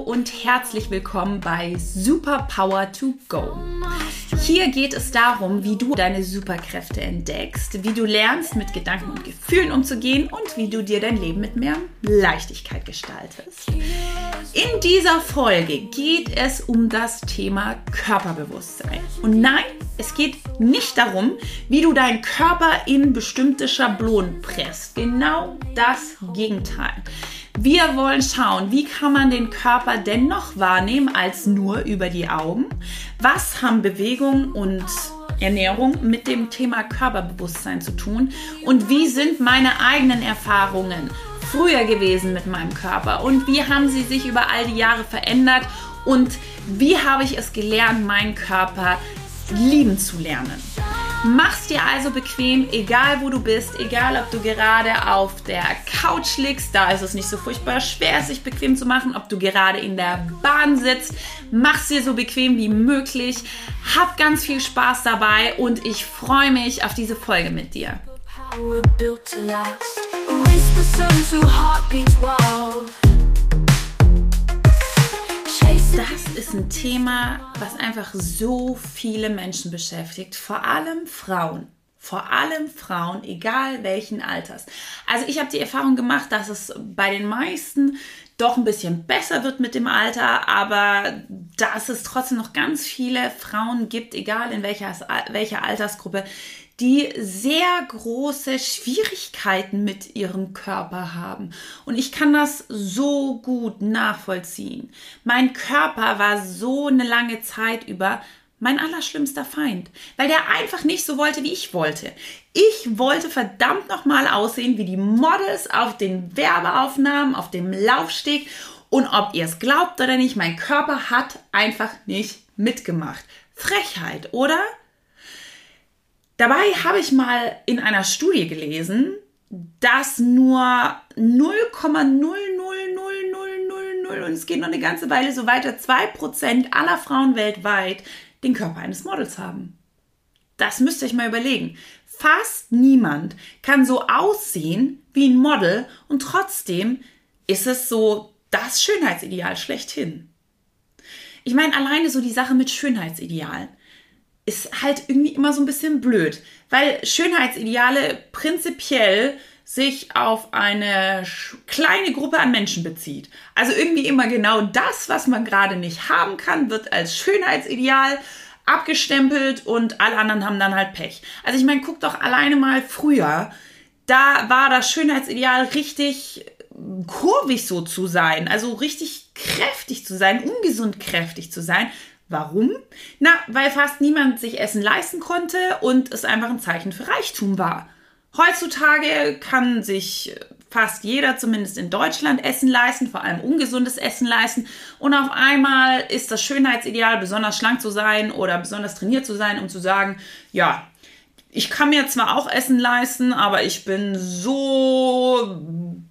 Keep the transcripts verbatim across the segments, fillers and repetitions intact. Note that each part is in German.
und herzlich willkommen bei Superpower to Go. Hier geht es darum, wie du deine Superkräfte entdeckst, wie du lernst, mit Gedanken und Gefühlen umzugehen und wie du dir dein Leben mit mehr Leichtigkeit gestaltest. In dieser Folge geht es um das Thema Körperbewusstsein. Und nein, es geht nicht darum, wie du deinen Körper in bestimmte Schablonen presst. Genau das Gegenteil. Wir wollen schauen, wie kann man den Körper dennoch wahrnehmen als nur über die Augen? Was haben Bewegung und Ernährung mit dem Thema Körperbewusstsein zu tun? Und wie sind meine eigenen Erfahrungen früher gewesen mit meinem Körper? Und wie haben sie sich über all die Jahre verändert? Und wie habe ich es gelernt, meinen Körper lieben zu lernen? Mach's dir also bequem, egal wo du bist, egal ob du gerade auf der Couch liegst, da ist es nicht so furchtbar schwer, sich bequem zu machen, ob du gerade in der Bahn sitzt, mach's dir so bequem wie möglich, hab ganz viel Spaß dabei und ich freue mich auf diese Folge mit dir. Das ist ein Thema, was einfach so viele Menschen beschäftigt, vor allem Frauen. Vor allem Frauen, egal welchen Alters. Also ich habe die Erfahrung gemacht, dass es bei den meisten doch ein bisschen besser wird mit dem Alter, aber dass es trotzdem noch ganz viele Frauen gibt, egal in welcher, welcher Altersgruppe, die sehr große Schwierigkeiten mit ihrem Körper haben. Und ich kann das so gut nachvollziehen. Mein Körper war so eine lange Zeit über mein allerschlimmster Feind, weil der einfach nicht so wollte, wie ich wollte. Ich wollte verdammt nochmal aussehen wie die Models auf den Werbeaufnahmen, auf dem Laufsteg. Und ob ihr es glaubt oder nicht, mein Körper hat einfach nicht mitgemacht. Frechheit, oder? Dabei habe ich mal in einer Studie gelesen, dass nur null Komma null null null null null null und es geht noch eine ganze Weile so weiter, zwei Prozent aller Frauen weltweit den Körper eines Models haben. Das müsst ihr euch mal überlegen. Fast niemand kann so aussehen wie ein Model und trotzdem ist es so das Schönheitsideal schlechthin. Ich meine, alleine so die Sache mit Schönheitsidealen ist halt irgendwie immer so ein bisschen blöd, weil Schönheitsideale prinzipiell sich auf eine kleine Gruppe an Menschen bezieht. Also irgendwie immer genau das, was man gerade nicht haben kann, wird als Schönheitsideal abgestempelt und alle anderen haben dann halt Pech. Also ich meine, guck doch alleine mal früher, da war das Schönheitsideal richtig kurvig so zu sein, also richtig kräftig zu sein, ungesund kräftig zu sein. Warum? Na, weil fast niemand sich Essen leisten konnte und es einfach ein Zeichen für Reichtum war. Heutzutage kann sich fast jeder, zumindest in Deutschland, Essen leisten, vor allem ungesundes Essen leisten. Und auf einmal ist das Schönheitsideal, besonders schlank zu sein oder besonders trainiert zu sein, um zu sagen, ja, ich kann mir zwar auch Essen leisten, aber ich bin so,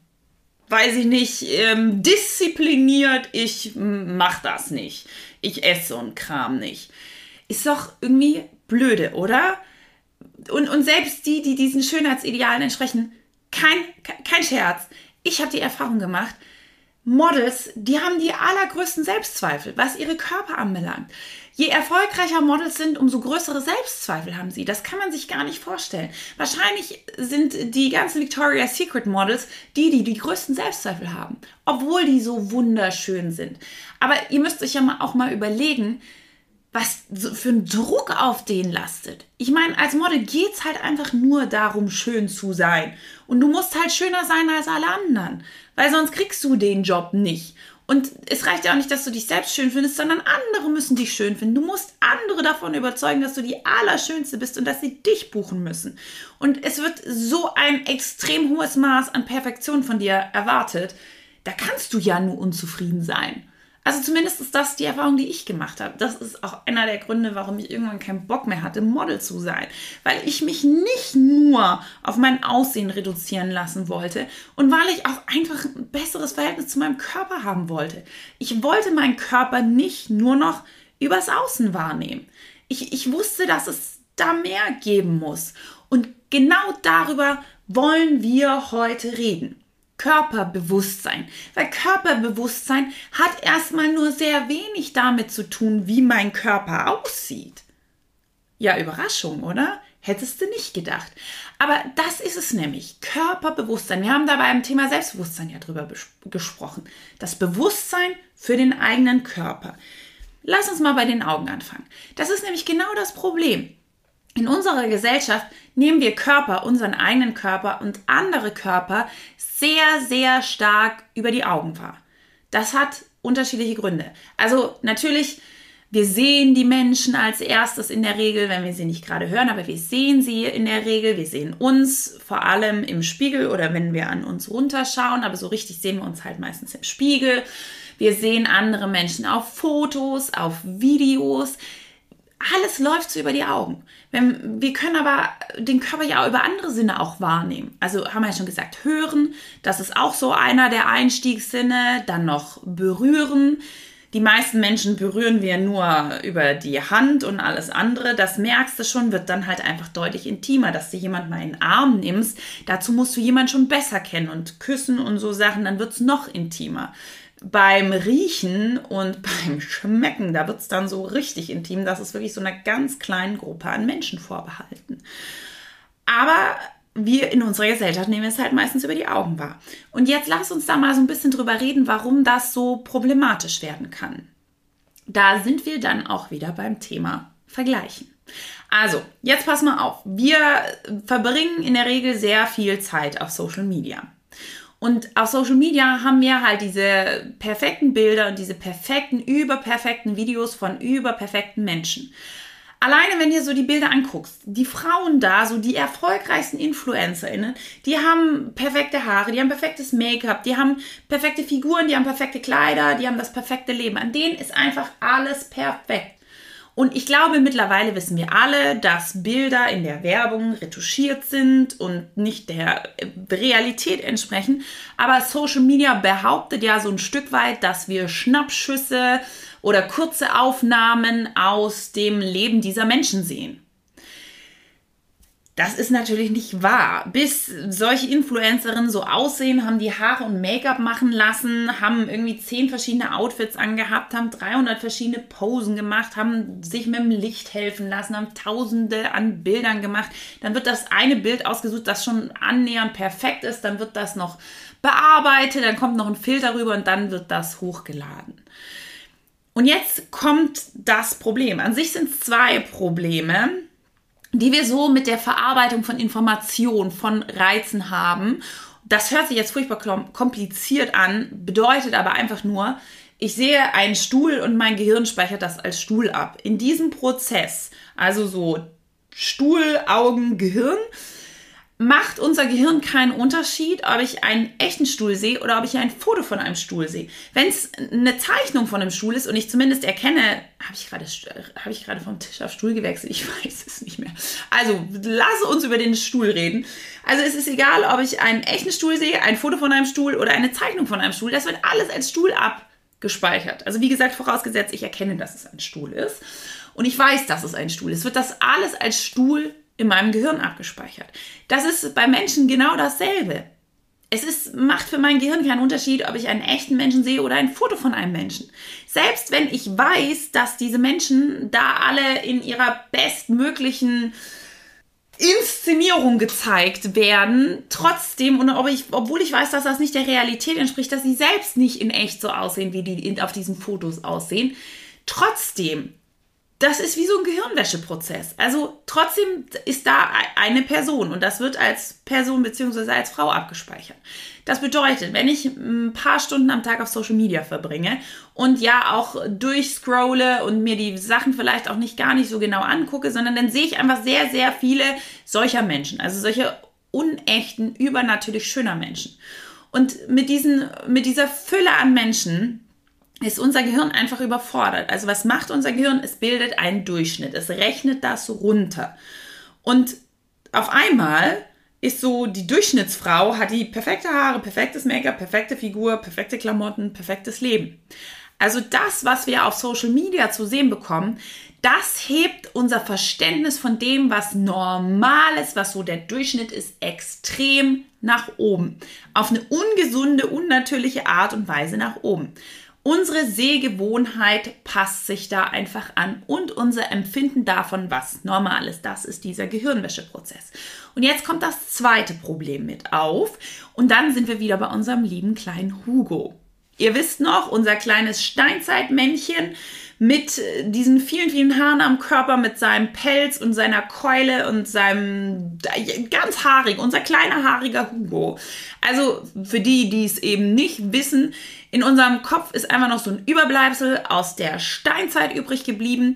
weiß ich nicht, ähm, diszipliniert, ich mach das nicht. Ich esse so einen Kram nicht. Ist doch irgendwie blöde, oder? Und, und selbst die, die diesen Schönheitsidealen entsprechen, kein, kein Scherz. Ich habe die Erfahrung gemacht, Models, die haben die allergrößten Selbstzweifel, was ihre Körper anbelangt. Je erfolgreicher Models sind, umso größere Selbstzweifel haben sie. Das kann man sich gar nicht vorstellen. Wahrscheinlich sind die ganzen Victoria's Secret Models die, die die größten Selbstzweifel haben, obwohl die so wunderschön sind. Aber ihr müsst euch ja mal auch mal überlegen, was für ein Druck auf denen lastet. Ich meine, als Model geht es halt einfach nur darum, schön zu sein. Und du musst halt schöner sein als alle anderen, weil sonst kriegst du den Job nicht. Und es reicht ja auch nicht, dass du dich selbst schön findest, sondern andere müssen dich schön finden. Du musst andere davon überzeugen, dass du die Allerschönste bist und dass sie dich buchen müssen. Und es wird so ein extrem hohes Maß an Perfektion von dir erwartet. Da kannst du ja nur unzufrieden sein. Also zumindest ist das die Erfahrung, die ich gemacht habe. Das ist auch einer der Gründe, warum ich irgendwann keinen Bock mehr hatte, Model zu sein. Weil ich mich nicht nur auf mein Aussehen reduzieren lassen wollte und weil ich auch einfach ein besseres Verhältnis zu meinem Körper haben wollte. Ich wollte meinen Körper nicht nur noch übers Außen wahrnehmen. Ich, ich wusste, dass es da mehr geben muss. Und genau darüber wollen wir heute reden. Körperbewusstsein. Weil Körperbewusstsein hat erstmal nur sehr wenig damit zu tun, wie mein Körper aussieht. Ja, Überraschung, oder? Hättest du nicht gedacht. Aber das ist es nämlich, Körperbewusstsein. Wir haben da beim Thema Selbstbewusstsein ja drüber gesprochen. Das Bewusstsein für den eigenen Körper. Lass uns mal bei den Augen anfangen. Das ist nämlich genau das Problem. In unserer Gesellschaft nehmen wir Körper, unseren eigenen Körper und andere Körper sehr, sehr stark über die Augen wahr. Das hat unterschiedliche Gründe. Also natürlich, wir sehen die Menschen als erstes in der Regel, wenn wir sie nicht gerade hören, aber wir sehen sie in der Regel. Wir sehen uns vor allem im Spiegel oder wenn wir an uns runterschauen, aber so richtig sehen wir uns halt meistens im Spiegel. Wir sehen andere Menschen auf Fotos, auf Videos. Alles läuft so über die Augen. Wir können aber den Körper ja über andere Sinne auch wahrnehmen. Also haben wir ja schon gesagt, hören, das ist auch so einer der Einstiegssinne. Dann noch berühren. Die meisten Menschen berühren wir nur über die Hand und alles andere. Das merkst du schon, wird dann halt einfach deutlich intimer, dass du jemanden mal in den Arm nimmst. Dazu musst du jemanden schon besser kennen und küssen und so Sachen, dann wird es noch intimer. Beim Riechen und beim Schmecken, da wird es dann so richtig intim. Das ist wirklich so einer ganz kleinen Gruppe an Menschen vorbehalten. Aber wir in unserer Gesellschaft nehmen es halt meistens über die Augen wahr. Und jetzt lass uns da mal so ein bisschen drüber reden, warum das so problematisch werden kann. Da sind wir dann auch wieder beim Thema Vergleichen. Also, jetzt pass mal auf. Wir verbringen in der Regel sehr viel Zeit auf Social Media. Und auf Social Media haben wir halt diese perfekten Bilder und diese perfekten, überperfekten Videos von überperfekten Menschen. Alleine, wenn du so die Bilder anguckst, die Frauen da, so die erfolgreichsten InfluencerInnen, die haben perfekte Haare, die haben perfektes Make-up, die haben perfekte Figuren, die haben perfekte Kleider, die haben das perfekte Leben. An denen ist einfach alles perfekt. Und ich glaube, mittlerweile wissen wir alle, dass Bilder in der Werbung retuschiert sind und nicht der Realität entsprechen. Aber Social Media behauptet ja so ein Stück weit, dass wir Schnappschüsse oder kurze Aufnahmen aus dem Leben dieser Menschen sehen. Das ist natürlich nicht wahr. Bis solche Influencerinnen so aussehen, haben die Haare und Make-up machen lassen, haben irgendwie zehn verschiedene Outfits angehabt, haben dreihundert verschiedene Posen gemacht, haben sich mit dem Licht helfen lassen, haben tausende an Bildern gemacht. Dann wird das eine Bild ausgesucht, das schon annähernd perfekt ist, dann wird das noch bearbeitet, dann kommt noch ein Filter rüber und dann wird das hochgeladen. Und jetzt kommt das Problem. An sich sind es zwei Probleme, die wir so mit der Verarbeitung von Informationen, von Reizen haben. Das hört sich jetzt furchtbar kompliziert an, bedeutet aber einfach nur, ich sehe einen Stuhl und mein Gehirn speichert das als Stuhl ab. In diesem Prozess, also so Stuhl, Augen, Gehirn, macht unser Gehirn keinen Unterschied, ob ich einen echten Stuhl sehe oder ob ich ein Foto von einem Stuhl sehe. Wenn es eine Zeichnung von einem Stuhl ist und ich zumindest erkenne, habe ich gerade habe ich gerade vom Tisch auf Stuhl gewechselt? Ich weiß es nicht mehr. Also, lass uns über den Stuhl reden. Also, es ist egal, ob ich einen echten Stuhl sehe, ein Foto von einem Stuhl oder eine Zeichnung von einem Stuhl. Das wird alles als Stuhl abgespeichert. Also, wie gesagt, vorausgesetzt, ich erkenne, dass es ein Stuhl ist. Und ich weiß, dass es ein Stuhl ist. Wird das alles als Stuhl in meinem Gehirn abgespeichert. Das ist bei Menschen genau dasselbe. Es ist, macht für mein Gehirn keinen Unterschied, ob ich einen echten Menschen sehe oder ein Foto von einem Menschen. Selbst wenn ich weiß, dass diese Menschen da alle in ihrer bestmöglichen Inszenierung gezeigt werden, trotzdem, und ob ich, obwohl ich weiß, dass das nicht der Realität entspricht, dass sie selbst nicht in echt so aussehen, wie die auf diesen Fotos aussehen, trotzdem, das ist wie so ein Gehirnwäscheprozess. Also trotzdem ist da eine Person und das wird als Person bzw. als Frau abgespeichert. Das bedeutet, wenn ich ein paar Stunden am Tag auf Social Media verbringe und ja auch durchscrolle und mir die Sachen vielleicht auch nicht gar nicht so genau angucke, sondern dann sehe ich einfach sehr, sehr viele solcher Menschen. Also solche unechten, übernatürlich schöner Menschen. Und mit diesen, mit dieser Fülle an Menschen ist unser Gehirn einfach überfordert. Also was macht unser Gehirn? Es bildet einen Durchschnitt. Es rechnet das runter. Und auf einmal ist so, die Durchschnittsfrau hat die perfekte Haare, perfektes Make-up, perfekte Figur, perfekte Klamotten, perfektes Leben. Also das, was wir auf Social Media zu sehen bekommen, das hebt unser Verständnis von dem, was normal ist, was so der Durchschnitt ist, extrem nach oben. Auf eine ungesunde, unnatürliche Art und Weise nach oben. Unsere Sehgewohnheit passt sich da einfach an und unser Empfinden davon, was normal ist. Das ist dieser Gehirnwäscheprozess. Und jetzt kommt das zweite Problem mit auf und dann sind wir wieder bei unserem lieben kleinen Hugo. Ihr wisst noch, unser kleines Steinzeitmännchen mit diesen vielen, vielen Haaren am Körper, mit seinem Pelz und seiner Keule und seinem ganz haarig, unser kleiner haariger Hugo. Also für die, die es eben nicht wissen, in unserem Kopf ist einfach noch so ein Überbleibsel aus der Steinzeit übrig geblieben.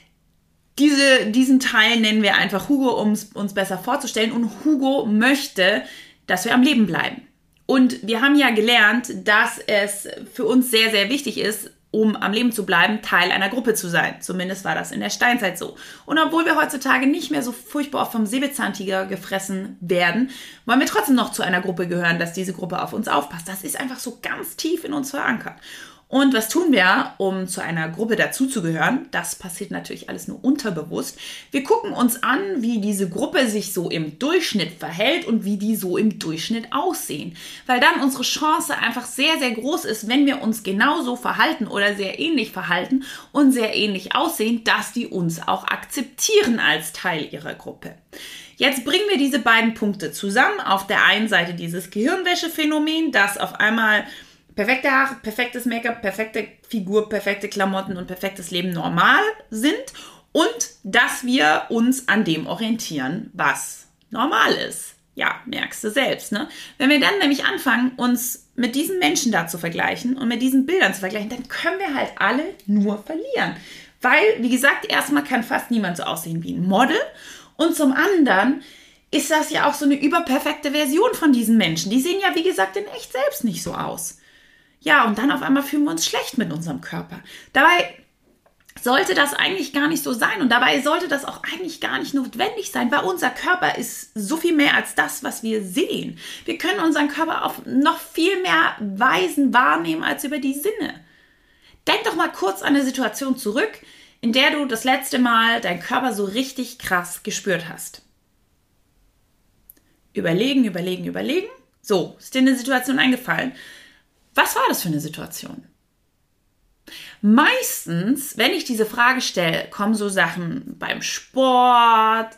Diese, diesen Teil nennen wir einfach Hugo, um es uns besser vorzustellen. Und Hugo möchte, dass wir am Leben bleiben. Und wir haben ja gelernt, dass es für uns sehr, sehr wichtig ist, um am Leben zu bleiben, Teil einer Gruppe zu sein. Zumindest war das in der Steinzeit so. Und obwohl wir heutzutage nicht mehr so furchtbar oft vom Säbelzahntiger gefressen werden, wollen wir trotzdem noch zu einer Gruppe gehören, dass diese Gruppe auf uns aufpasst. Das ist einfach so ganz tief in uns verankert. Und was tun wir, um zu einer Gruppe dazuzugehören? Das passiert natürlich alles nur unterbewusst. Wir gucken uns an, wie diese Gruppe sich so im Durchschnitt verhält und wie die so im Durchschnitt aussehen. Weil dann unsere Chance einfach sehr, sehr groß ist, wenn wir uns genauso verhalten oder sehr ähnlich verhalten und sehr ähnlich aussehen, dass die uns auch akzeptieren als Teil ihrer Gruppe. Jetzt bringen wir diese beiden Punkte zusammen. Auf der einen Seite dieses Gehirnwäschephänomen, das auf einmal perfekte Haare, perfektes Make-up, perfekte Figur, perfekte Klamotten und perfektes Leben normal sind und dass wir uns an dem orientieren, was normal ist. Ja, merkst du selbst, ne? Wenn wir dann nämlich anfangen, uns mit diesen Menschen da zu vergleichen und mit diesen Bildern zu vergleichen, dann können wir halt alle nur verlieren. Weil, wie gesagt, erstmal kann fast niemand so aussehen wie ein Model und zum anderen ist das ja auch so eine überperfekte Version von diesen Menschen. Die sehen ja, wie gesagt, in echt selbst nicht so aus. Ja, und dann auf einmal fühlen wir uns schlecht mit unserem Körper. Dabei sollte das eigentlich gar nicht so sein und dabei sollte das auch eigentlich gar nicht notwendig sein, weil unser Körper ist so viel mehr als das, was wir sehen. Wir können unseren Körper auf noch viel mehr Weisen wahrnehmen als über die Sinne. Denk doch mal kurz an eine Situation zurück, in der du das letzte Mal deinen Körper so richtig krass gespürt hast. Überlegen, überlegen, überlegen. So, ist dir eine Situation eingefallen? Was war das für eine Situation? Meistens, wenn ich diese Frage stelle, kommen so Sachen beim Sport,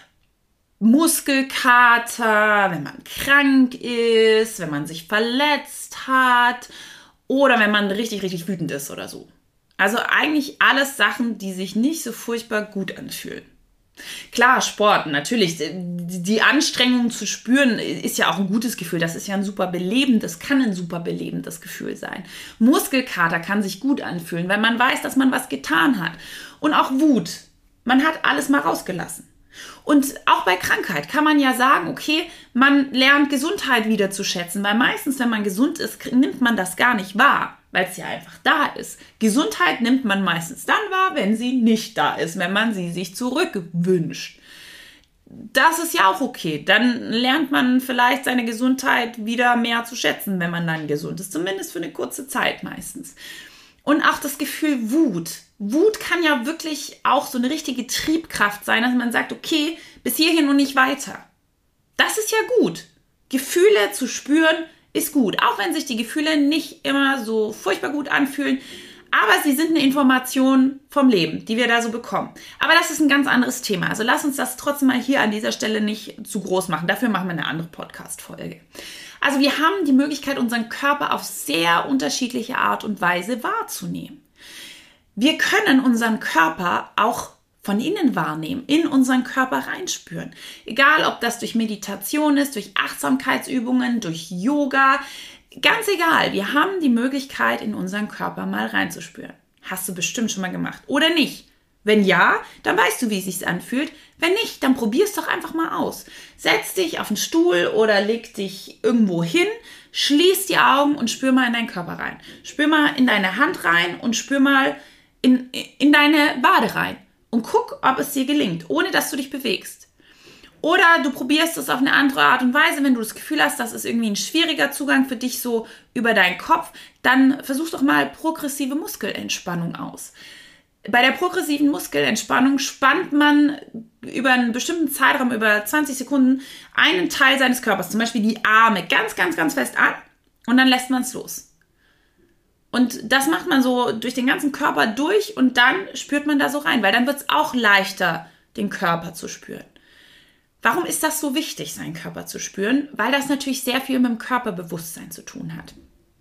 Muskelkater, wenn man krank ist, wenn man sich verletzt hat oder wenn man richtig, richtig wütend ist oder so. Also eigentlich alles Sachen, die sich nicht so furchtbar gut anfühlen. Klar, Sport, natürlich, die Anstrengung zu spüren ist ja auch ein gutes Gefühl, das ist ja ein super belebendes, kann ein super belebendes Gefühl sein. Muskelkater kann sich gut anfühlen, weil man weiß, dass man was getan hat. Und auch Wut, man hat alles mal rausgelassen. Und auch bei Krankheit kann man ja sagen, okay, man lernt Gesundheit wieder zu schätzen, weil meistens, wenn man gesund ist, nimmt man das gar nicht wahr, weil es ja einfach da ist. Gesundheit nimmt man meistens dann wahr, wenn sie nicht da ist, wenn man sie sich zurückwünscht. Das ist ja auch okay. Dann lernt man vielleicht seine Gesundheit wieder mehr zu schätzen, wenn man dann gesund ist, zumindest für eine kurze Zeit meistens. Und auch das Gefühl Wut. Wut kann ja wirklich auch so eine richtige Triebkraft sein, dass man sagt, okay, bis hierhin und nicht weiter. Das ist ja gut. Gefühle zu spüren ist gut, auch wenn sich die Gefühle nicht immer so furchtbar gut anfühlen, aber sie sind eine Information vom Leben, die wir da so bekommen. Aber das ist ein ganz anderes Thema, also lass uns das trotzdem mal hier an dieser Stelle nicht zu groß machen. Dafür machen wir eine andere Podcast-Folge. Also wir haben die Möglichkeit, unseren Körper auf sehr unterschiedliche Art und Weise wahrzunehmen. Wir können unseren Körper auch von innen wahrnehmen, in unseren Körper reinspüren. Egal, ob das durch Meditation ist, durch Achtsamkeitsübungen, durch Yoga, ganz egal. Wir haben die Möglichkeit, in unseren Körper mal reinzuspüren. Hast du bestimmt schon mal gemacht oder nicht? Wenn ja, dann weißt du, wie es sich anfühlt. Wenn nicht, dann probier es doch einfach mal aus. Setz dich auf einen Stuhl oder leg dich irgendwo hin, schließ die Augen und spür mal in deinen Körper rein. Spür mal in deine Hand rein und spür mal in, in deine Wade rein. Und guck, ob es dir gelingt, ohne dass du dich bewegst. Oder du probierst es auf eine andere Art und Weise, wenn du das Gefühl hast, das ist irgendwie ein schwieriger Zugang für dich so über deinen Kopf, dann versuch doch mal progressive Muskelentspannung aus. Bei der progressiven Muskelentspannung spannt man über einen bestimmten Zeitraum, über zwanzig Sekunden, einen Teil seines Körpers, zum Beispiel die Arme, ganz, ganz, ganz fest an und dann lässt man es los. Und das macht man so durch den ganzen Körper durch und dann spürt man da so rein, weil dann wird es auch leichter, den Körper zu spüren. Warum ist das so wichtig, seinen Körper zu spüren? Weil das natürlich sehr viel mit dem Körperbewusstsein zu tun hat.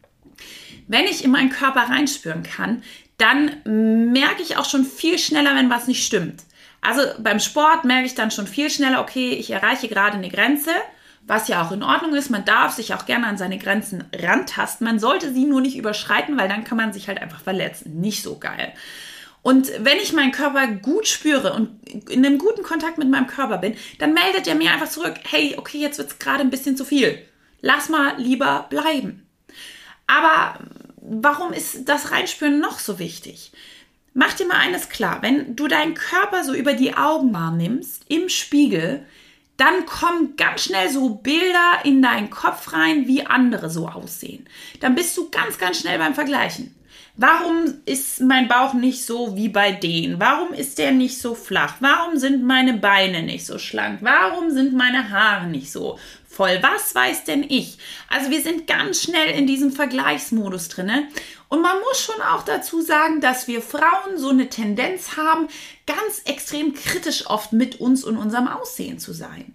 Wenn ich in meinen Körper reinspüren kann, dann merke ich auch schon viel schneller, wenn was nicht stimmt. Also beim Sport merke ich dann schon viel schneller, okay, ich erreiche gerade eine Grenze, was ja auch in Ordnung ist. Man darf sich auch gerne an seine Grenzen rantasten. Man sollte sie nur nicht überschreiten, weil dann kann man sich halt einfach verletzen. Nicht so geil. Und wenn ich meinen Körper gut spüre und in einem guten Kontakt mit meinem Körper bin, dann meldet er mir einfach zurück, hey, okay, jetzt wird es gerade ein bisschen zu viel. Lass mal lieber bleiben. Aber warum ist das Reinspüren noch so wichtig? Mach dir mal eines klar, wenn du deinen Körper so über die Augen wahrnimmst, im Spiegel, dann kommen ganz schnell so Bilder in deinen Kopf rein, wie andere so aussehen. Dann bist du ganz, ganz schnell beim Vergleichen. Warum ist mein Bauch nicht so wie bei denen? Warum ist der nicht so flach? Warum sind meine Beine nicht so schlank? Warum sind meine Haare nicht so voll? Was weiß denn ich? Also wir sind ganz schnell in diesem Vergleichsmodus drin. Und man muss schon auch dazu sagen, dass wir Frauen so eine Tendenz haben, ganz extrem kritisch oft mit uns und unserem Aussehen zu sein.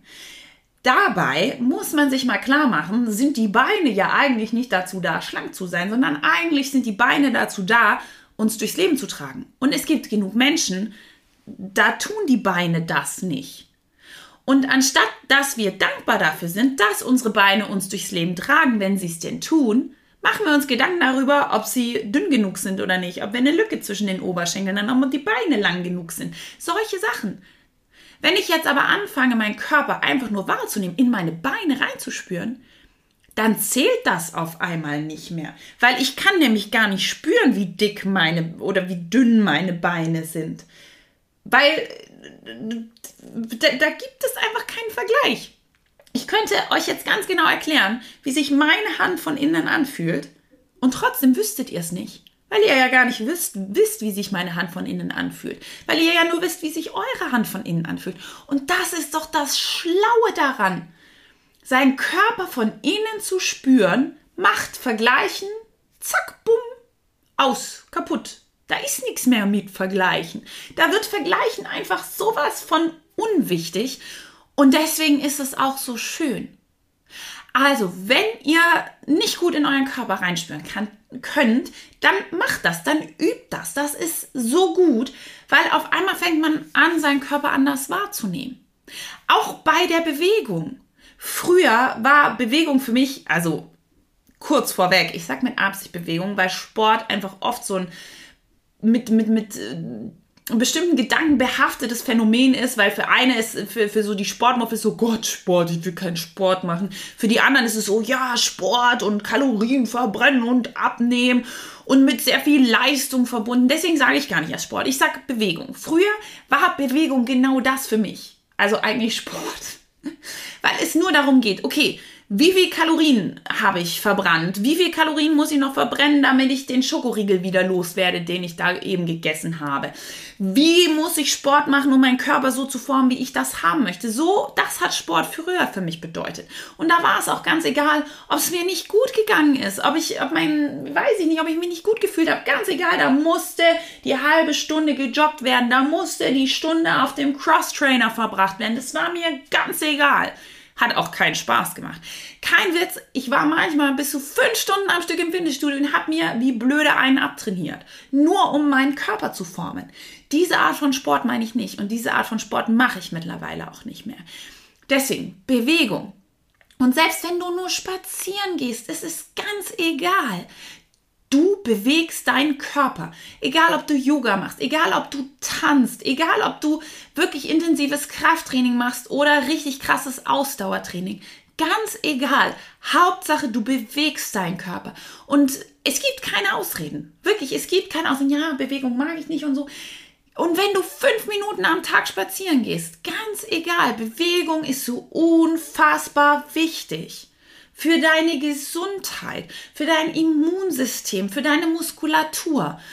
Dabei muss man sich mal klar machen, sind die Beine ja eigentlich nicht dazu da, schlank zu sein, sondern eigentlich sind die Beine dazu da, uns durchs Leben zu tragen. Und es gibt genug Menschen, da tun die Beine das nicht. Und anstatt, dass wir dankbar dafür sind, dass unsere Beine uns durchs Leben tragen, wenn sie es denn tun, machen wir uns Gedanken darüber, ob sie dünn genug sind oder nicht, ob wir eine Lücke zwischen den Oberschenkeln haben, ob die Beine lang genug sind. Solche Sachen. Wenn ich jetzt aber anfange, meinen Körper einfach nur wahrzunehmen, in meine Beine reinzuspüren, dann zählt das auf einmal nicht mehr. Weil ich kann nämlich gar nicht spüren, wie dick meine oder wie dünn meine Beine sind. Weil da, da gibt es einfach keinen Vergleich. Ich könnte euch jetzt ganz genau erklären, wie sich meine Hand von innen anfühlt und trotzdem wüsstet ihr es nicht. Weil ihr ja gar nicht wisst, wisst, wie sich meine Hand von innen anfühlt. Weil ihr ja nur wisst, wie sich eure Hand von innen anfühlt. Und das ist doch das Schlaue daran. Seinen Körper von innen zu spüren, macht Vergleichen, zack, bumm, aus, kaputt. Da ist nichts mehr mit Vergleichen. Da wird Vergleichen einfach sowas von unwichtig. Und deswegen ist es auch so schön. Also, wenn ihr nicht gut in euren Körper reinspüren kann, könnt, dann macht das, dann übt das. Das ist so gut, weil auf einmal fängt man an, seinen Körper anders wahrzunehmen. Auch bei der Bewegung. Früher war Bewegung für mich, also kurz vorweg, ich sage mit Absicht Bewegung, weil Sport einfach oft so ein mit, mit, mit äh, bestimmten Gedanken behaftetes Phänomen ist, weil für eine ist, für, für so die Sportmuffel ist so, Gott, Sport, ich will keinen Sport machen. Für die anderen ist es so, ja, Sport und Kalorien verbrennen und abnehmen und mit sehr viel Leistung verbunden. Deswegen sage ich gar nicht erst Sport, ich sage Bewegung. Früher war Bewegung genau das für mich. Also eigentlich Sport. Weil es nur darum geht, okay, wie viel Kalorien habe ich verbrannt? Wie viel Kalorien muss ich noch verbrennen, damit ich den Schokoriegel wieder loswerde, den ich da eben gegessen habe? Wie muss ich Sport machen, um meinen Körper so zu formen, wie ich das haben möchte? So, das hat Sport früher für mich bedeutet. Und da war es auch ganz egal, ob es mir nicht gut gegangen ist, ob ich, ob mein, weiß ich nicht, ob ich mich nicht gut gefühlt habe. Ganz egal, da musste die halbe Stunde gejoggt werden, da musste die Stunde auf dem Cross-Trainer verbracht werden. Das war mir ganz egal. Hat auch keinen Spaß gemacht. Kein Witz, ich war manchmal bis zu fünf Stunden am Stück im Fitnessstudio und habe mir wie blöde einen abtrainiert. Nur um meinen Körper zu formen. Diese Art von Sport meine ich nicht und diese Art von Sport mache ich mittlerweile auch nicht mehr. Deswegen, Bewegung. Und selbst wenn du nur spazieren gehst, es ist ganz egal. Du bewegst deinen Körper, egal ob du Yoga machst, egal ob du tanzt, egal ob du wirklich intensives Krafttraining machst oder richtig krasses Ausdauertraining. Ganz egal. Hauptsache, du bewegst deinen Körper. Und es gibt keine Ausreden. Wirklich, es gibt keine Ausreden. Ja, Bewegung mag ich nicht und so. Und wenn du fünf Minuten am Tag spazieren gehst, ganz egal, Bewegung ist so unfassbar wichtig. Für deine Gesundheit, für dein Immunsystem, für deine Muskulatur,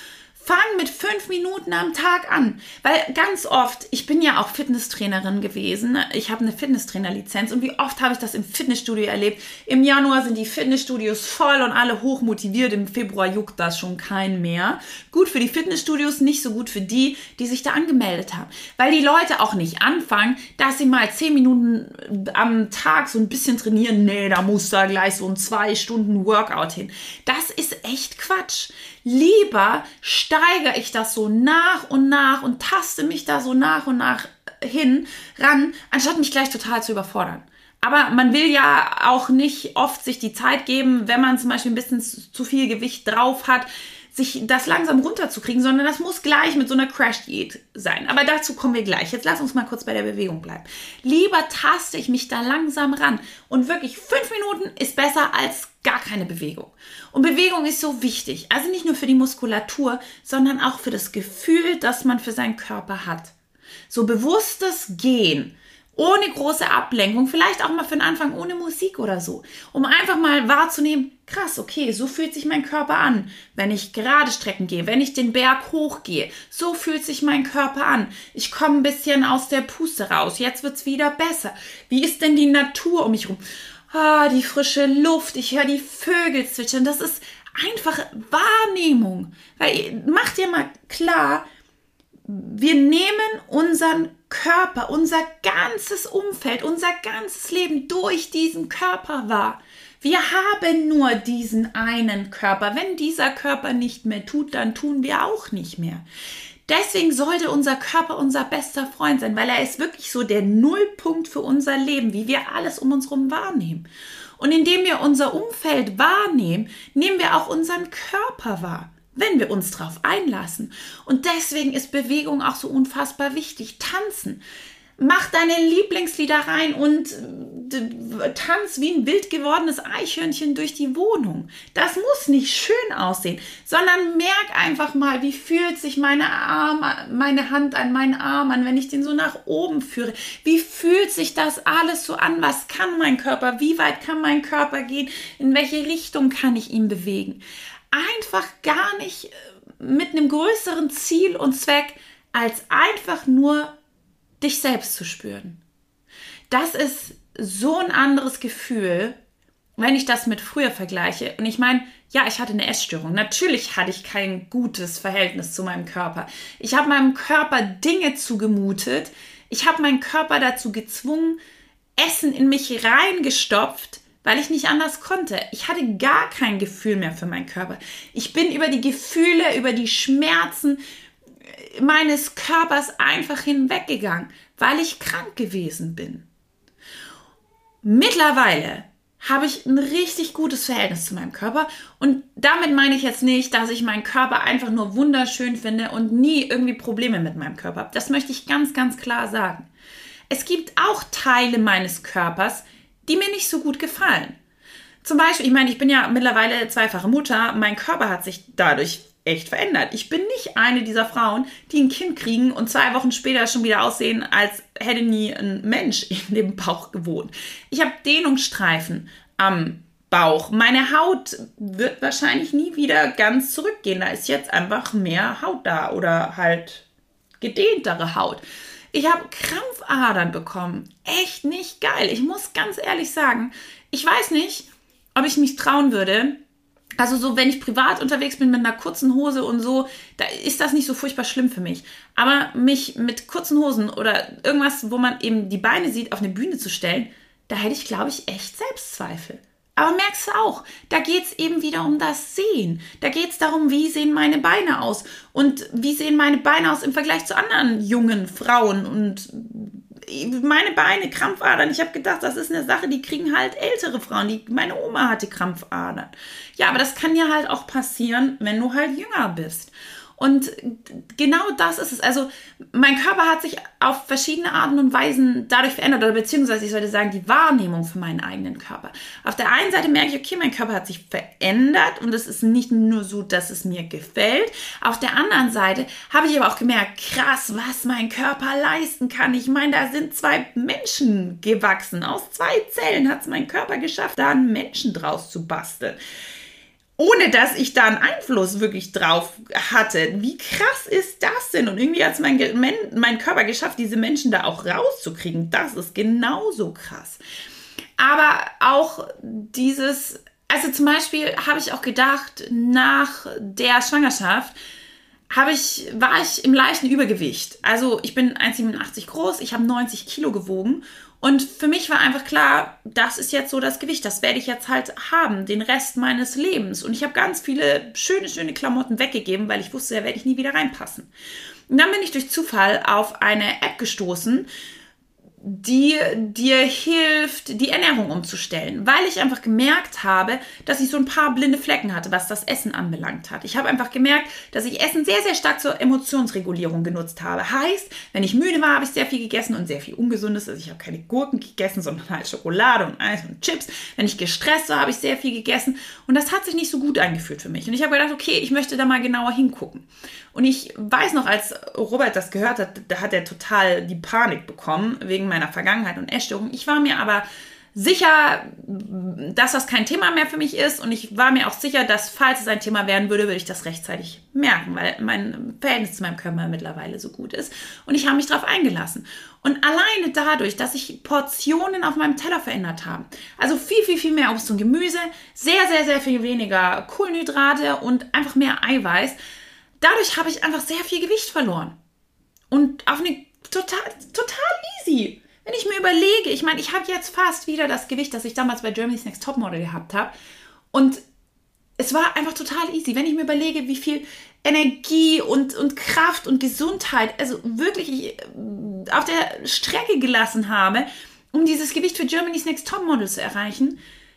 Fang mit fünf Minuten am Tag an, weil ganz oft, ich bin ja auch Fitnesstrainerin gewesen, ich habe eine Fitnesstrainerlizenz und wie oft habe ich das im Fitnessstudio erlebt. Im Januar sind die Fitnessstudios voll und alle hochmotiviert, im Februar juckt das schon keinen mehr. Gut für die Fitnessstudios, nicht so gut für die, die sich da angemeldet haben, weil die Leute auch nicht anfangen, dass sie mal zehn Minuten am Tag so ein bisschen trainieren, nee, da muss da gleich so ein zwei Stunden Workout hin. Das ist echt Quatsch. Lieber steigere ich das so nach und nach und taste mich da so nach und nach hin ran, anstatt mich gleich total zu überfordern. Aber man will ja auch nicht oft sich die Zeit geben, wenn man zum Beispiel ein bisschen zu viel Gewicht drauf hat, sich das langsam runterzukriegen, sondern das muss gleich mit so einer Crash-Diät sein. Aber dazu kommen wir gleich. Jetzt lass uns mal kurz bei der Bewegung bleiben. Lieber taste ich mich da langsam ran. Und wirklich fünf Minuten ist besser als gar keine Bewegung. Und Bewegung ist so wichtig. Also nicht nur für die Muskulatur, sondern auch für das Gefühl, das man für seinen Körper hat. So bewusstes Gehen. Ohne große Ablenkung, vielleicht auch mal für den Anfang ohne Musik oder so, um einfach mal wahrzunehmen, krass, okay, so fühlt sich mein Körper an, wenn ich gerade Strecken gehe, wenn ich den Berg hochgehe, so fühlt sich mein Körper an. Ich komme ein bisschen aus der Puste raus, jetzt wird's wieder besser. Wie ist denn die Natur um mich rum? Ah, die frische Luft, ich höre die Vögel zwitschern, das ist einfach Wahrnehmung. Weil, mach dir mal klar, wir nehmen unseren Körper, unser ganzes Umfeld, unser ganzes Leben durch diesen Körper wahr. Wir haben nur diesen einen Körper. Wenn dieser Körper nicht mehr tut, dann tun wir auch nicht mehr. Deswegen sollte unser Körper unser bester Freund sein, weil er ist wirklich so der Nullpunkt für unser Leben, wie wir alles um uns herum wahrnehmen. Und indem wir unser Umfeld wahrnehmen, nehmen wir auch unseren Körper wahr, wenn wir uns darauf einlassen. Und deswegen ist Bewegung auch so unfassbar wichtig. Tanzen. Mach deine Lieblingslieder rein und tanz wie ein wild gewordenes Eichhörnchen durch die Wohnung. Das muss nicht schön aussehen, sondern merk einfach mal, wie fühlt sich meine Arme, meine Hand an meinen Arm an, wenn ich den so nach oben führe. Wie fühlt sich das alles so an? Was kann mein Körper? Wie weit kann mein Körper gehen? In welche Richtung kann ich ihn bewegen? Einfach gar nicht mit einem größeren Ziel und Zweck, als einfach nur dich selbst zu spüren. Das ist so ein anderes Gefühl, wenn ich das mit früher vergleiche. Und ich meine, ja, ich hatte eine Essstörung. Natürlich hatte ich kein gutes Verhältnis zu meinem Körper. Ich habe meinem Körper Dinge zugemutet. Ich habe meinen Körper dazu gezwungen, Essen in mich reingestopft, weil ich nicht anders konnte. Ich hatte gar kein Gefühl mehr für meinen Körper. Ich bin über die Gefühle, über die Schmerzen meines Körpers einfach hinweggegangen, weil ich krank gewesen bin. Mittlerweile habe ich ein richtig gutes Verhältnis zu meinem Körper und damit meine ich jetzt nicht, dass ich meinen Körper einfach nur wunderschön finde und nie irgendwie Probleme mit meinem Körper habe. Das möchte ich ganz, ganz klar sagen. Es gibt auch Teile meines Körpers, die mir nicht so gut gefallen. Zum Beispiel, ich meine, ich bin ja mittlerweile zweifache Mutter, mein Körper hat sich dadurch echt verändert. Ich bin nicht eine dieser Frauen, die ein Kind kriegen und zwei Wochen später schon wieder aussehen, als hätte nie ein Mensch in dem Bauch gewohnt. Ich habe Dehnungsstreifen am Bauch. Meine Haut wird wahrscheinlich nie wieder ganz zurückgehen. Da ist jetzt einfach mehr Haut da oder halt gedehntere Haut. Ich habe Krampfadern bekommen. Echt nicht geil. Ich muss ganz ehrlich sagen, ich weiß nicht, ob ich mich trauen würde. Also so, wenn ich privat unterwegs bin mit einer kurzen Hose und so, da ist das nicht so furchtbar schlimm für mich. Aber mich mit kurzen Hosen oder irgendwas, wo man eben die Beine sieht, auf eine Bühne zu stellen, da hätte ich, glaube ich, echt Selbstzweifel. Aber merkst du auch, da geht es eben wieder um das Sehen. Da geht es darum, wie sehen meine Beine aus und wie sehen meine Beine aus im Vergleich zu anderen jungen Frauen und meine Beine, Krampfadern. Ich habe gedacht, das ist eine Sache, die kriegen halt ältere Frauen. Die, meine Oma hatte Krampfadern. Ja, aber das kann ja halt auch passieren, wenn du halt jünger bist. Und genau das ist es. Also mein Körper hat sich auf verschiedene Arten und Weisen dadurch verändert, oder beziehungsweise ich sollte sagen, die Wahrnehmung für meinen eigenen Körper. Auf der einen Seite merke ich, okay, mein Körper hat sich verändert und es ist nicht nur so, dass es mir gefällt. Auf der anderen Seite habe ich aber auch gemerkt, krass, was mein Körper leisten kann. Ich meine, da sind zwei Menschen gewachsen. Aus zwei Zellen hat es mein Körper geschafft, da einen Menschen draus zu basteln. ohne dass ich da einen Einfluss wirklich drauf hatte. Wie krass ist das denn? Und irgendwie hat es mein, mein Körper geschafft, diese Menschen da auch rauszukriegen. Das ist genauso krass. Aber auch dieses, also zum Beispiel habe ich auch gedacht, nach der Schwangerschaft habe ich, war ich im leichten Übergewicht. Also ich bin eins Komma siebenundachtzig groß, ich habe neunzig Kilo gewogen. Und für mich war einfach klar, das ist jetzt so das Gewicht, das werde ich jetzt halt haben, den Rest meines Lebens. Und ich habe ganz viele schöne, schöne Klamotten weggegeben, weil ich wusste, da werde ich nie wieder reinpassen. Und dann bin ich durch Zufall auf eine App gestoßen, die dir hilft, die Ernährung umzustellen, weil ich einfach gemerkt habe, dass ich so ein paar blinde Flecken hatte, was das Essen anbelangt hat. Ich habe einfach gemerkt, dass ich Essen sehr, sehr stark zur Emotionsregulierung genutzt habe. Heißt, wenn ich müde war, habe ich sehr viel gegessen und sehr viel Ungesundes. Also ich habe keine Gurken gegessen, sondern halt Schokolade und Eis und Chips. Wenn ich gestresst war, habe ich sehr viel gegessen und das hat sich nicht so gut angefühlt für mich. Und ich habe gedacht, okay, ich möchte da mal genauer hingucken. Und ich weiß noch, als Robert das gehört hat, da hat er total die Panik bekommen, wegen meiner Vergangenheit und Essstörung. Ich war mir aber sicher, dass das kein Thema mehr für mich ist und ich war mir auch sicher, dass, falls es ein Thema werden würde, würde ich das rechtzeitig merken, weil mein Verhältnis zu meinem Körper mittlerweile so gut ist und ich habe mich darauf eingelassen. Und alleine dadurch, dass sich Portionen auf meinem Teller verändert haben, also viel, viel, viel mehr Obst und Gemüse, sehr, sehr, sehr viel weniger Kohlenhydrate und einfach mehr Eiweiß, dadurch habe ich einfach sehr viel Gewicht verloren. Und auf eine total, total easy. Wenn ich mir überlege, ich meine, ich habe jetzt fast wieder das Gewicht, das ich damals bei Germany's Next Topmodel gehabt habe. Und es war einfach total easy. Wenn ich mir überlege, wie viel Energie und, und Kraft und Gesundheit, also wirklich ich auf der Strecke gelassen habe, um dieses Gewicht für Germany's Next Topmodel zu erreichen.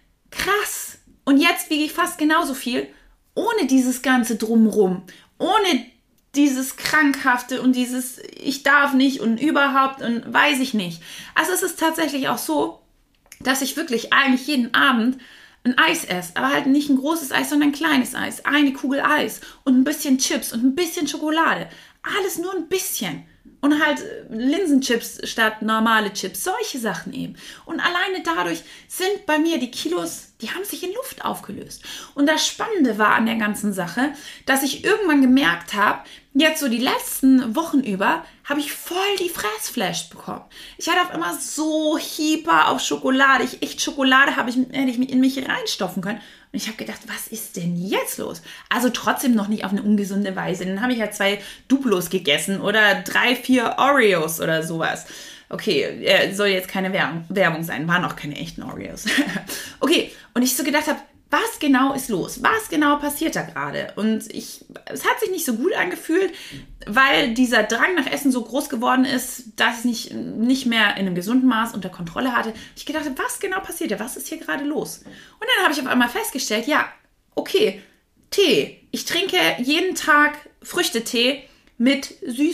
Krass. Und jetzt wiege ich fast genauso viel, ohne dieses ganze Drumrum. Ohne dieses Krankhafte und dieses ich darf nicht und überhaupt und weiß ich nicht. Also es ist tatsächlich auch so, dass ich wirklich eigentlich jeden Abend ein Eis esse, aber halt nicht ein großes Eis, sondern ein kleines Eis. Eine Kugel Eis und ein bisschen Chips und ein bisschen Schokolade. Alles nur ein bisschen. Und halt Linsenchips statt normale Chips. Solche Sachen eben. Und alleine dadurch sind bei mir die Kilos, die haben sich in Luft aufgelöst. Und das Spannende war an der ganzen Sache, dass ich irgendwann gemerkt habe, jetzt so die letzten Wochen über, habe ich voll die Fressflash bekommen. Ich hatte auf einmal so hyper auf Schokolade. Ich, echt Schokolade habe ich, hätte ich in mich reinstopfen können. Und ich habe gedacht, was ist denn jetzt los? Also trotzdem noch nicht auf eine ungesunde Weise. Dann habe ich halt zwei Duplos gegessen oder drei, vier Oreos oder sowas. Okay, soll jetzt keine Werbung, Werbung sein. Waren auch keine echten Oreos. Okay, und ich so gedacht habe, was genau ist los? Was genau passiert da gerade? Und ich, es hat sich nicht so gut angefühlt, weil dieser Drang nach Essen so groß geworden ist, dass ich nicht, nicht mehr in einem gesunden Maß unter Kontrolle hatte. Ich gedacht, was genau passiert da? Was ist hier gerade los? Und dann habe ich auf einmal festgestellt, ja, okay, Tee. Ich trinke jeden Tag Früchtetee mit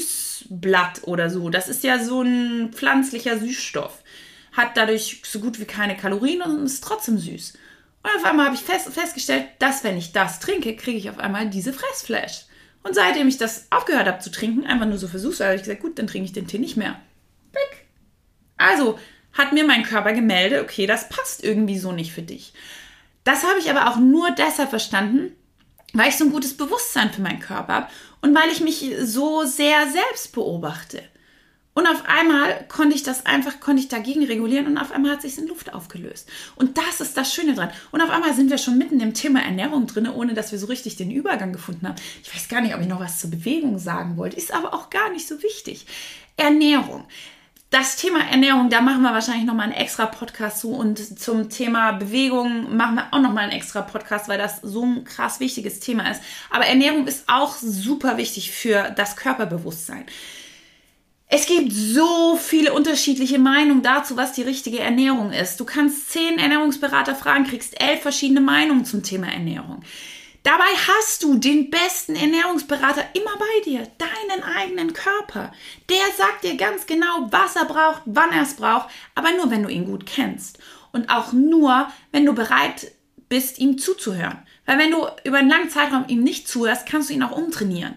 Süßblatt oder so. Das ist ja so ein pflanzlicher Süßstoff. Hat dadurch so gut wie keine Kalorien und ist trotzdem süß. Und auf einmal habe ich fest, festgestellt, dass wenn ich das trinke, kriege ich auf einmal diese Fressflash. Und seitdem ich das aufgehört habe zu trinken, einfach nur so versucht, habe ich gesagt, gut, dann trinke ich den Tee nicht mehr. Weg. Also hat mir mein Körper gemeldet, okay, das passt irgendwie so nicht für dich. Das habe ich aber auch nur deshalb verstanden, weil ich so ein gutes Bewusstsein für meinen Körper habe und weil ich mich so sehr selbst beobachte. Und auf einmal konnte ich das einfach, konnte ich dagegen regulieren und auf einmal hat sich in Luft aufgelöst. Und das ist das Schöne dran. Und auf einmal sind wir schon mitten im Thema Ernährung drin, ohne dass wir so richtig den Übergang gefunden haben. Ich weiß gar nicht, ob ich noch was zur Bewegung sagen wollte, ist aber auch gar nicht so wichtig. Ernährung. Das Thema Ernährung, da machen wir wahrscheinlich nochmal einen extra Podcast zu und zum Thema Bewegung machen wir auch nochmal einen extra Podcast, weil das so ein krass wichtiges Thema ist. Aber Ernährung ist auch super wichtig für das Körperbewusstsein. Es gibt so viele unterschiedliche Meinungen dazu, was die richtige Ernährung ist. Du kannst zehn Ernährungsberater fragen, kriegst elf verschiedene Meinungen zum Thema Ernährung. Dabei hast du den besten Ernährungsberater immer bei dir, deinen eigenen Körper. Der sagt dir ganz genau, was er braucht, wann er es braucht, aber nur, wenn du ihn gut kennst. Und auch nur, wenn du bereit bist, ihm zuzuhören. Weil wenn du über einen langen Zeitraum ihm nicht zuhörst, kannst du ihn auch umtrainieren.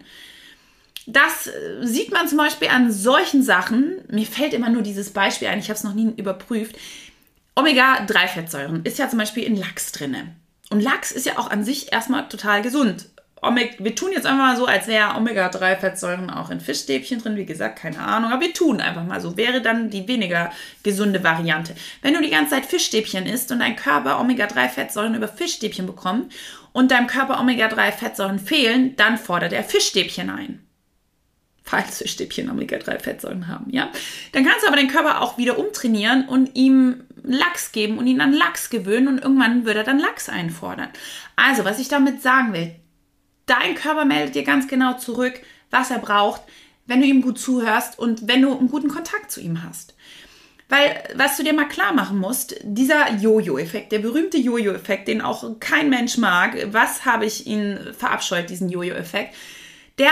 Das sieht man zum Beispiel an solchen Sachen. Mir fällt immer nur dieses Beispiel ein, ich habe es noch nie überprüft. Omega drei Fettsäuren ist ja zum Beispiel in Lachs drin. Und Lachs ist ja auch an sich erstmal total gesund. Wir tun jetzt einfach mal so, als wäre Omega drei Fettsäuren auch in Fischstäbchen drin. Wie gesagt, keine Ahnung, aber wir tun einfach mal so. Wäre dann die weniger gesunde Variante. Wenn du die ganze Zeit Fischstäbchen isst und dein Körper Omega drei Fettsäuren über Fischstäbchen bekommt und deinem Körper Omega drei Fettsäuren fehlen, dann fordert er Fischstäbchen ein. Falls Fischstäbchen Omega drei Fettsäuren haben, ja. Dann kannst du aber den Körper auch wieder umtrainieren und ihm Lachs geben und ihn an Lachs gewöhnen und irgendwann wird er dann Lachs einfordern. Also, was ich damit sagen will, dein Körper meldet dir ganz genau zurück, was er braucht, wenn du ihm gut zuhörst und wenn du einen guten Kontakt zu ihm hast. Weil, was du dir mal klar machen musst, dieser Jojo-Effekt, der berühmte Jojo-Effekt, den auch kein Mensch mag, was habe ich ihn verabscheut, diesen Jojo-Effekt, der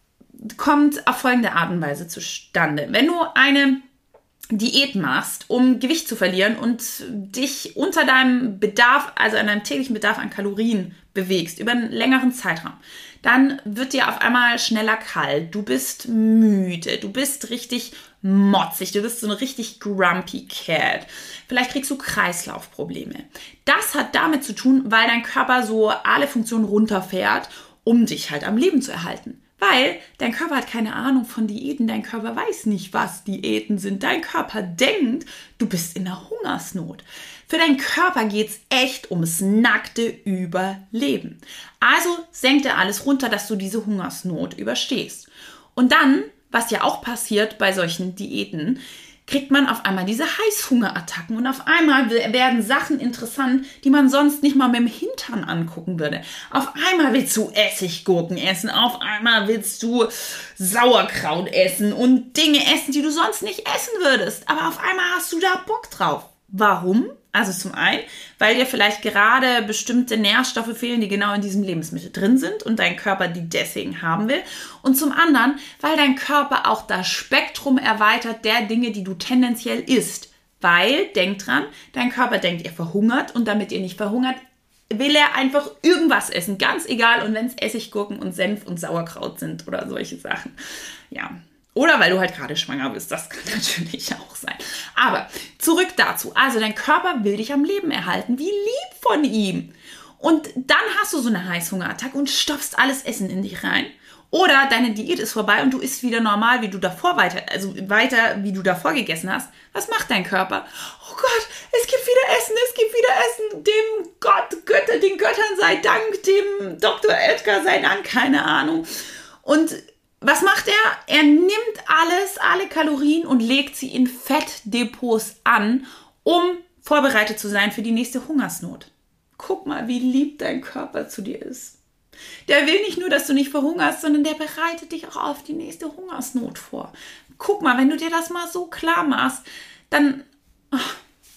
kommt auf folgende Art und Weise zustande. Wenn du eine Diät machst, um Gewicht zu verlieren und dich unter deinem Bedarf, also an deinem täglichen Bedarf an Kalorien bewegst, über einen längeren Zeitraum, dann wird dir auf einmal schneller kalt, du bist müde, du bist richtig motzig, du bist so eine richtig grumpy Cat. Vielleicht kriegst du Kreislaufprobleme. Das hat damit zu tun, weil dein Körper so alle Funktionen runterfährt, um dich halt am Leben zu erhalten. Weil dein Körper hat keine Ahnung von Diäten, dein Körper weiß nicht, was Diäten sind. Dein Körper denkt, du bist in der Hungersnot. Für deinen Körper geht es echt ums nackte Überleben. Also senkt er alles runter, dass du diese Hungersnot überstehst. Und dann, was ja auch passiert bei solchen Diäten, kriegt man auf einmal diese Heißhungerattacken und auf einmal werden Sachen interessant, die man sonst nicht mal mit dem Hintern angucken würde. Auf einmal willst du Essiggurken essen, auf einmal willst du Sauerkraut essen und Dinge essen, die du sonst nicht essen würdest. Aber auf einmal hast du da Bock drauf. Warum? Also zum einen, weil dir vielleicht gerade bestimmte Nährstoffe fehlen, die genau in diesem Lebensmittel drin sind und dein Körper die deswegen haben will. Und zum anderen, weil dein Körper auch das Spektrum erweitert der Dinge, die du tendenziell isst. Weil, denk dran, dein Körper denkt, ihr verhungert und damit ihr nicht verhungert, will er einfach irgendwas essen. Ganz egal, und wenn es Essiggurken und Senf und Sauerkraut sind oder solche Sachen. Ja. Oder weil du halt gerade schwanger bist, das kann natürlich auch sein. Aber zurück dazu. Also dein Körper will dich am Leben erhalten. Wie lieb von ihm. Und dann hast du so eine Heißhungerattacke und stopfst alles Essen in dich rein. Oder deine Diät ist vorbei und du isst wieder normal, wie du davor weiter, also weiter, wie du davor gegessen hast. Was macht dein Körper? Oh Gott, es gibt wieder Essen, es gibt wieder Essen. Dem Gott, Götter, den Göttern sei Dank, dem Doktor Edgar sei Dank, keine Ahnung. Und was macht er? Er nimmt alles, alle Kalorien und legt sie in Fettdepots an, um vorbereitet zu sein für die nächste Hungersnot. Guck mal, wie lieb dein Körper zu dir ist. Der will nicht nur, dass du nicht verhungerst, sondern der bereitet dich auch auf die nächste Hungersnot vor. Guck mal, wenn du dir das mal so klar machst, dann ach,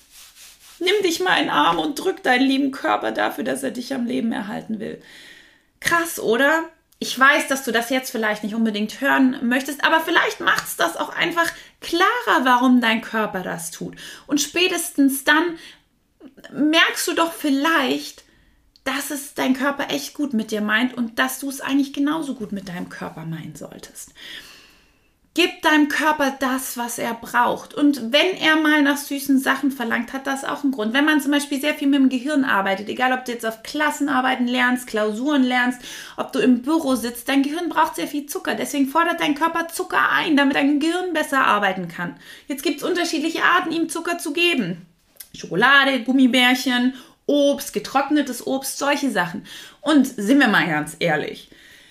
nimm dich mal in den Arm und drück deinen lieben Körper dafür, dass er dich am Leben erhalten will. Krass, oder? Ich weiß, dass du das jetzt vielleicht nicht unbedingt hören möchtest, aber vielleicht macht es das auch einfach klarer, warum dein Körper das tut. Und spätestens dann merkst du doch vielleicht, dass es dein Körper echt gut mit dir meint und dass du es eigentlich genauso gut mit deinem Körper meinen solltest. Gib deinem Körper das, was er braucht. Und wenn er mal nach süßen Sachen verlangt, hat das auch einen Grund. Wenn man zum Beispiel sehr viel mit dem Gehirn arbeitet, egal ob du jetzt auf Klassenarbeiten lernst, Klausuren lernst, ob du im Büro sitzt, dein Gehirn braucht sehr viel Zucker. Deswegen fordert dein Körper Zucker ein, damit dein Gehirn besser arbeiten kann. Jetzt gibt es unterschiedliche Arten, ihm Zucker zu geben. Schokolade, Gummibärchen, Obst, getrocknetes Obst, solche Sachen. Und sind wir mal ganz ehrlich,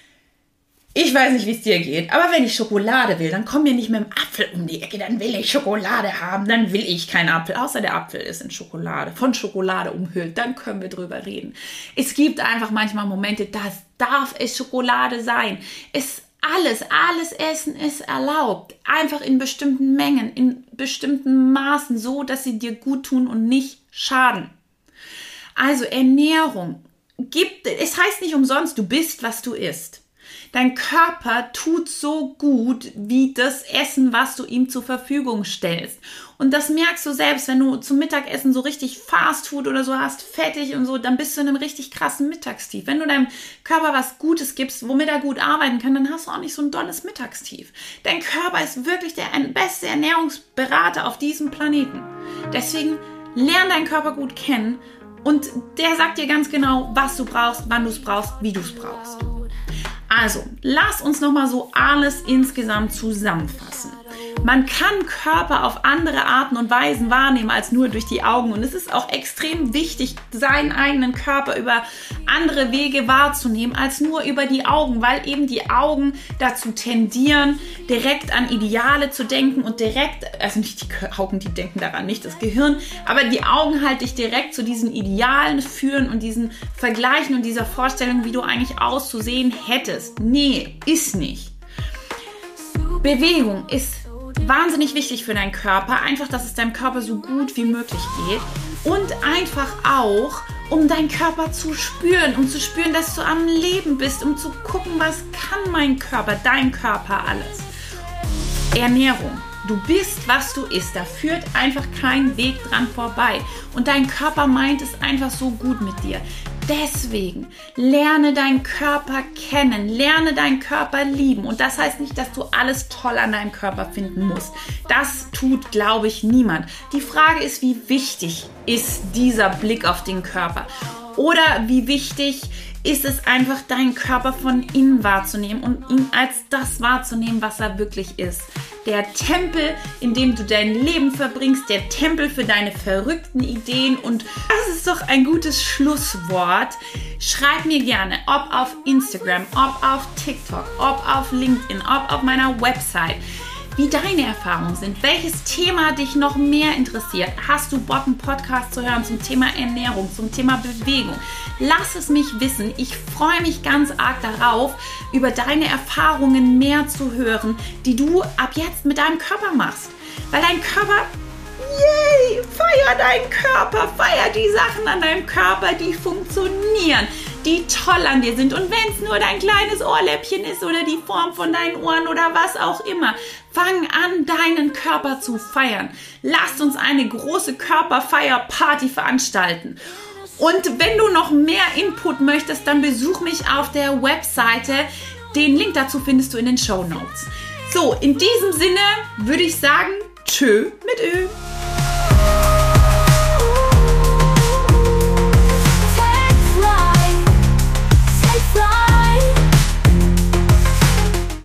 ich weiß nicht, wie es dir geht, aber wenn ich Schokolade will, dann komm mir nicht mit dem Apfel um die Ecke, dann will ich Schokolade haben, dann will ich keinen Apfel, außer der Apfel ist in Schokolade, von Schokolade umhüllt, dann können wir drüber reden. Es gibt einfach manchmal Momente, das darf es Schokolade sein. Es alles, alles Essen ist erlaubt, einfach in bestimmten Mengen, in bestimmten Maßen, so, dass sie dir gut tun und nicht schaden. Also Ernährung, gibt, es heißt nicht umsonst, du bist, was du isst. Dein Körper tut so gut wie das Essen, was du ihm zur Verfügung stellst. Und das merkst du selbst, wenn du zum Mittagessen so richtig Fastfood oder so hast, fettig und so, dann bist du in einem richtig krassen Mittagstief. Wenn du deinem Körper was Gutes gibst, womit er gut arbeiten kann, dann hast du auch nicht so ein dolles Mittagstief. Dein Körper ist wirklich der beste Ernährungsberater auf diesem Planeten. Deswegen lern deinen Körper gut kennen Und der sagt dir ganz genau, was du brauchst, wann du es brauchst, wie du es brauchst. Also, lass uns nochmal so alles insgesamt zusammenfassen. Man kann Körper auf andere Arten und Weisen wahrnehmen als nur durch die Augen. Und es ist auch extrem wichtig, seinen eigenen Körper über andere Wege wahrzunehmen als nur über die Augen, weil eben die Augen dazu tendieren, direkt an Ideale zu denken und direkt, also nicht die Augen, die denken daran, nicht das Gehirn, aber die Augen halt dich direkt zu diesen Idealen führen und diesen Vergleichen und dieser Vorstellung, wie du eigentlich auszusehen hättest. Nee, ist nicht. Bewegung ist wahnsinnig wichtig für deinen Körper, einfach, dass es deinem Körper so gut wie möglich geht und einfach auch, um deinen Körper zu spüren, um zu spüren, dass du am Leben bist, um zu gucken, was kann mein Körper, dein Körper alles. Ernährung. Du bist, was du isst. Da führt einfach kein Weg dran vorbei. Und dein Körper meint es einfach so gut mit dir. Deswegen lerne deinen Körper kennen, lerne deinen Körper lieben. Und das heißt nicht, dass du alles toll an deinem Körper finden musst. Das tut, glaube ich, niemand. Die Frage ist, wie wichtig ist dieser Blick auf den Körper? Oder wie wichtig ist es einfach, deinen Körper von innen wahrzunehmen und ihn als das wahrzunehmen, was er wirklich ist. Der Tempel, in dem du dein Leben verbringst, der Tempel für deine verrückten Ideen. Und das ist doch ein gutes Schlusswort. Schreib mir gerne, ob auf Instagram, ob auf TikTok, ob auf LinkedIn, ob auf meiner Website, wie deine Erfahrungen sind, welches Thema dich noch mehr interessiert. Hast du Bock, einen Podcast zu hören zum Thema Ernährung, zum Thema Bewegung? Lass es mich wissen. Ich freue mich ganz arg darauf, über deine Erfahrungen mehr zu hören, die du ab jetzt mit deinem Körper machst. Weil dein Körper, yay, feier deinen Körper, feier die Sachen an deinem Körper, die funktionieren, die toll an dir sind. Und wenn es nur dein kleines Ohrläppchen ist oder die Form von deinen Ohren oder was auch immer, fang an, deinen Körper zu feiern. Lasst uns eine große Körperfeierparty veranstalten. Und wenn du noch mehr Input möchtest, dann besuch mich auf der Webseite. Den Link dazu findest du in den Shownotes. So, in diesem Sinne würde ich sagen, tschö mit Ö.